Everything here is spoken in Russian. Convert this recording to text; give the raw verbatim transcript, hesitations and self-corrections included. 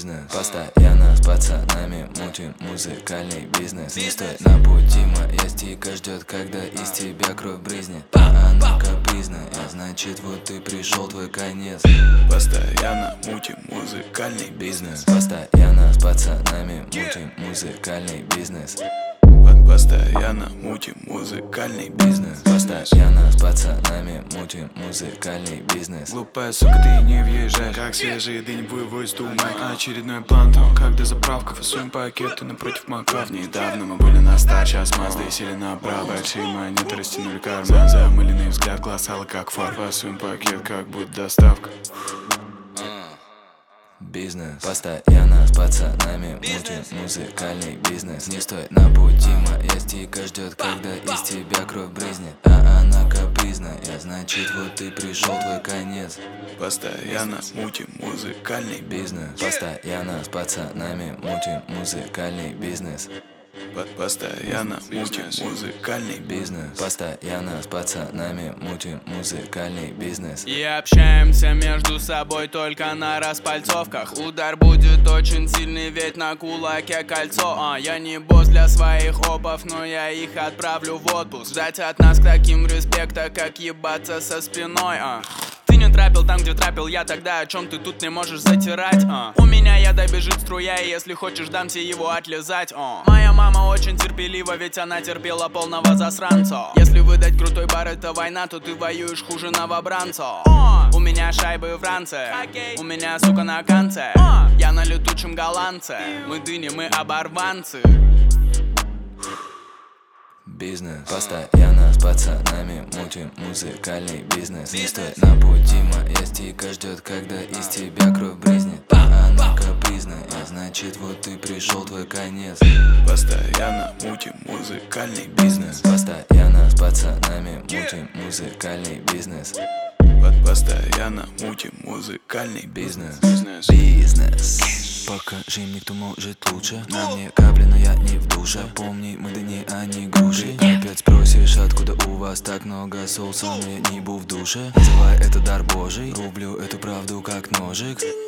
Бизнес. Постоянно с пацанами мутим музыкальный бизнес. Не стой на пути, моя стика ждет, когда из тебя кровь брызнет. А она капризная, значит вот ты пришел твой конец. Постоянно мутим музыкальный Бизнес. Постоянно с пацанами мутим музыкальный бизнес. Постоянно мутим музыкальный Бизнес. Постоянно с пацанами мутим музыкальный бизнес. Глупая сука, ты не въезжаешь, как свежие дынь вывозь думай. Очередной план, там когда заправка, фасуем пакеты напротив макав. Недавно мы были на старт, сейчас Мазды сели направо. Большие монеты растянули карман, замыленный взгляд, глаз алы как фар. Фасуем пакет, как будто доставка. Бизнес. Постоянно с пацанами мутим музыкальный бизнес. Не стой на пути, моя стика ждет, когда из тебя кровь брызнет. А она капризная, значит вот ты пришел твой конец. Постоянно мутим музыкальный Бизнес. Постоянно с пацанами мутим музыкальный бизнес. Постоянно мутим музыкальный Бизнес. Постоянно с пацанами мутим музыкальный бизнес. И общаемся между собой только на распальцовках. Удар будет очень сильный, ведь на кулаке кольцо. а, Я не босс для своих опов, но я их отправлю в отпуск. Ждать от нас к таким респекта, как ебаться со спиной. а. Ты не трапил там, где трапил я, тогда о чем ты тут не можешь затирать? а? У меня яда бежит струя, и если хочешь, дамся его отлизать. а. Моя мама очень терпелива, ведь она терпела полного засранца. Если выдать крутой бар это война, то ты воюешь хуже новобранца. а. У меня шайбы в ранце, у меня сука на конце. а. Я на летучем голландце, мы дыни, мы оборванцы. Бизнес. Постоянно с пацанами мутим музыкальный бизнес. Не стой на пути, моя стика ждет, когда из тебя кровь брызнет. А она капризная, значит вот ты пришел твой конец. Постоянно мутим музыкальный Бизнес. Постоянно с пацанами мутим музыкальный бизнес. Постоянно мутим музыкальный Бизнес. Бизнес. Бизнес. Покажи мне, кто может лучше. На мне капли, но я не в душе. Помни, мы да не, а не груши. Опять спросишь, откуда у вас так много соуса, но я не был в душе. Называй это дар божий, рублю эту правду как ножик.